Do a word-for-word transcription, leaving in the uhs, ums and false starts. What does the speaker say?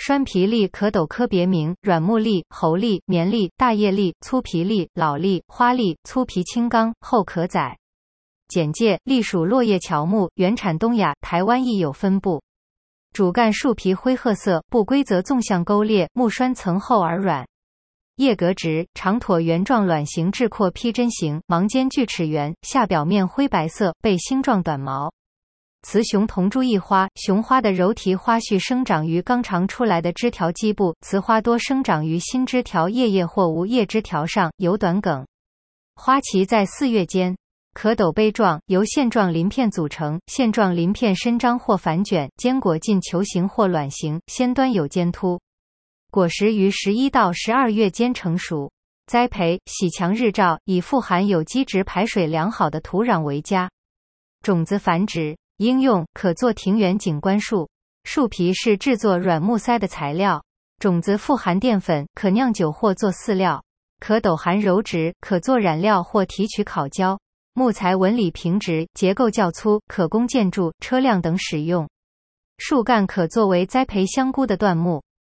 栓皮栎可斗科别名：软木栎、猴栎、棉栎、大叶栎、粗皮栎、老栎、花栎、粗皮青冈，后可载。简介：栎属落叶乔木，原产东亚，台湾亦有分布。主干树皮灰褐色，不规则纵向勾裂，木栓层厚而软。叶格直，长椭圆状卵形至阔披针形，芒尖锯齿圆，下表面灰白色，背星状短毛。雌雄同株异花，雄花的柔体花序生长于刚长出来的枝条基部，雌花多生长于新枝条叶叶或无叶枝条上，有短梗。花期在四月间。可斗杯状，由线状鳞片组成，线状鳞片伸张或反卷，坚果近球形或卵形，先端有尖突。果实于十一到十二月间成熟。栽培：喜强日照，以富含有机质排水良好的土壤为佳。种子繁殖。应用：可做庭园景观树。树皮是制作软木塞的材料。种子富含淀粉，可酿酒或做饲料。可斗含柔质，可做染料或提取烤焦。木材纹理平直，结构较粗，可供建筑、车辆等使用。树干可作为栽培香菇的椴木。